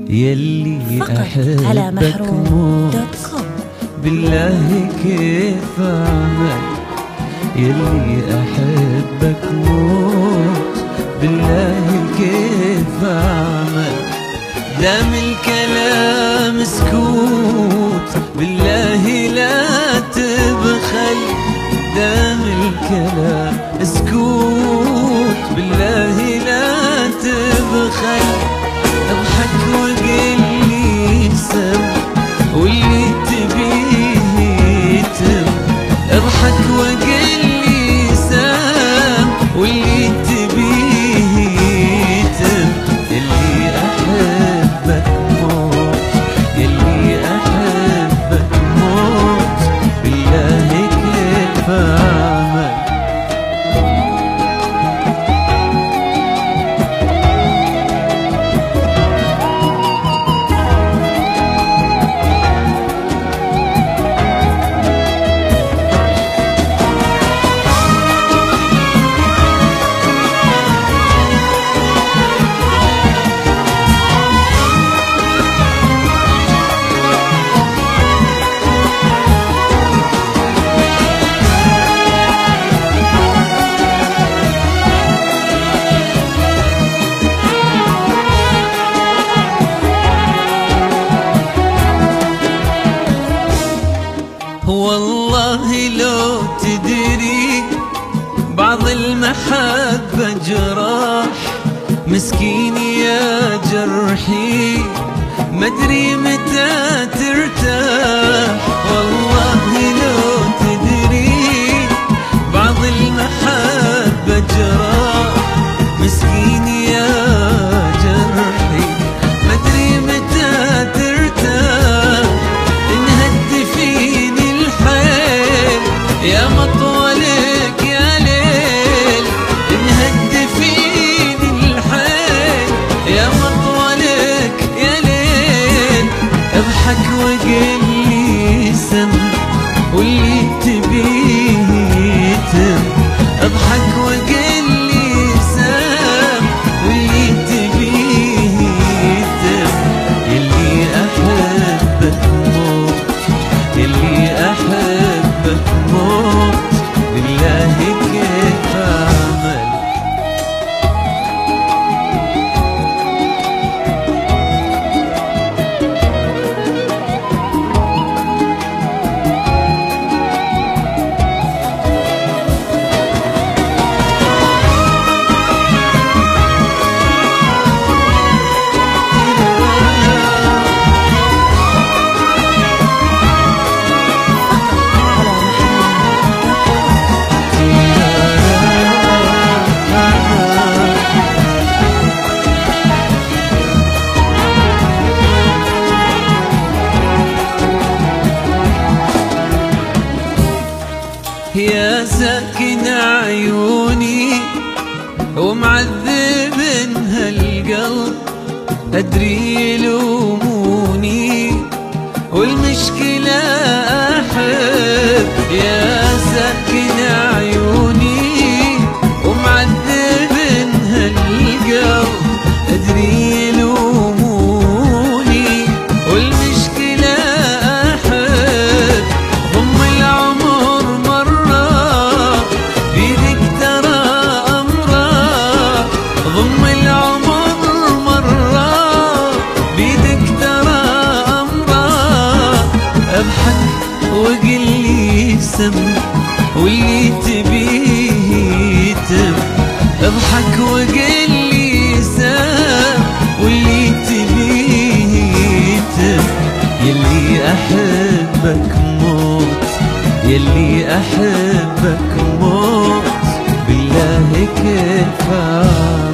يلي فقط على أحبك موت، محروم.com. بالله كيف أعمل؟ يلي أحبك موت، بالله كيف أعمل؟ دام الكلام سكوت، بالله لا تبخل. دام الكلام سكوت، بالله لا تبخل. اضحك وقل لي سم، واللي تبيه يتم. اضحك وقل لي سم، واللي تبيه يتم. يلي أحبك موت، يلي أحبك موت، بالله كيف أعمل؟ والله لو تدري بعض المحبة جراح، مسكين يا جرحي مدري متى ترتاح. والله لو تدري بعض المحبة جراح، مسكين يا جرحي مدري متى ترتاح. انهد فيني الحيل يا مطولك يا ليل، انهد فيني الحيل يا مطولك يا ليل. اضحك وقل لي سم، واللي تبيه يتم. اضحك وقل لي سم، واللي تبيه يتم. يلي أحبك موت، يلي أحبك موت، بالله كيف أعمل؟ يا ساكن عيوني ومعذب هالقلب، أدري يلوموني والمشكلة أحب. يا ساكن عيوني ومعذب هالقلب، أدري يلوموني والمشكلة أحب. ضم العمر مرة بيدك ترى أمره، ضم العمر مرة بيدك ترى أمره. اضحك وقل لي سم، واللي تبيه يتم. اضحك وقل لي سم، واللي تبيه يتم. يلي أحبك موت، يلي أحبك موت، بالله كيف أعمل؟